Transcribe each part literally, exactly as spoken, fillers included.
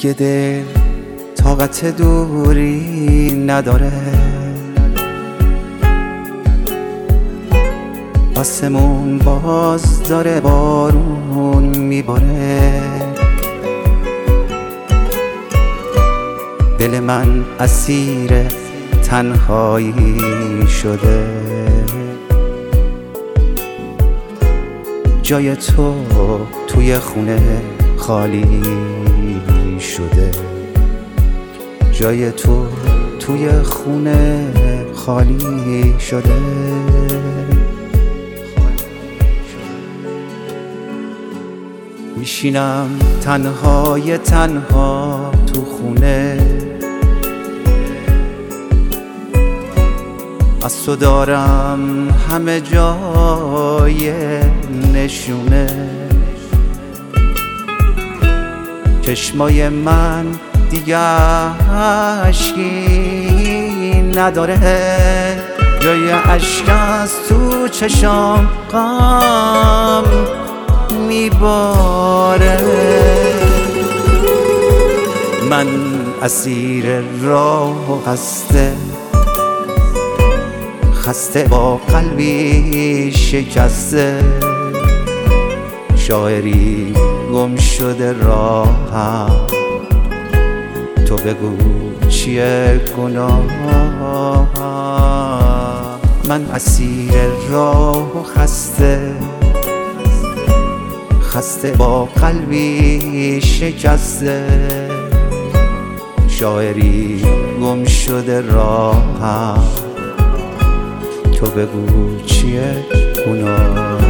دیگه دل طاقت دوری نداره، آسمون باز داره بارون میباره، دل من اسیر تنهایی شده، جای تو توی خونه خالی شده، جای تو توی خونه خالی شده. میشینم تنهای تنها تو خونه، از تو دارم همه جای نشونه، چشمای من دیگه اشکی نداره، جای اشک از تو چشام غم میباره، من اسیر راه و خسته، خسته با قلبی شکسته، شاعری گم شده راهم، تو بگو چیه گناه، من اسیر راه و خسته، خسته با قلبی شکسته، شاعری گم شده راهم، تو بگو چیه گناه.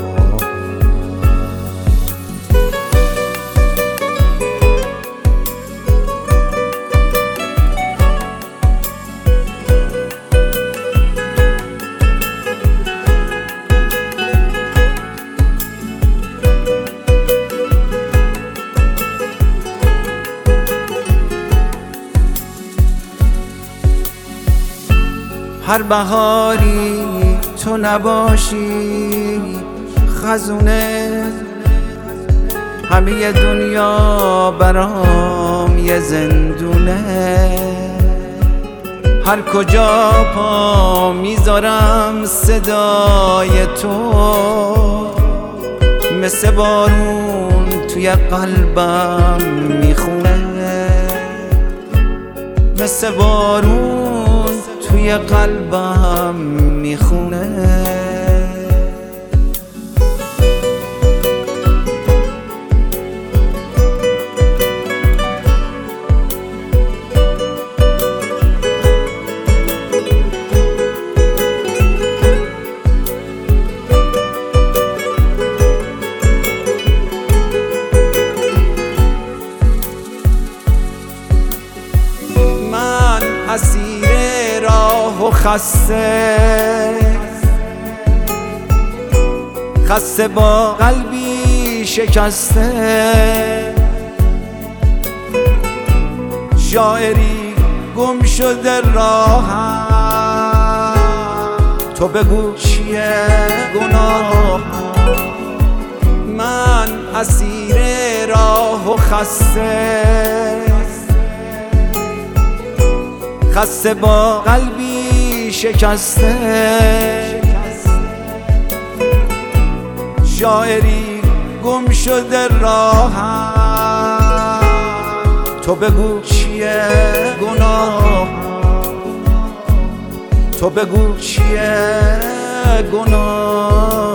هر بهاری تو نباشی خزونه، همه دنیا برام یه زندونه، هر کجا پا میذارم صدای تو، مثل بارون توی قلبم میخونه، مثل بارون توی قلبم میخونه. من اسیر راه و خسته، خسته با قلبی شکسته، شاعری گم شده راهم، تو بگو چیه گناه، من اسیر راه و خسته، خسته با قلبی شکسته، شاعری گم شده راهم، تو بگو چیه گناه، تو بگو چیه گناه.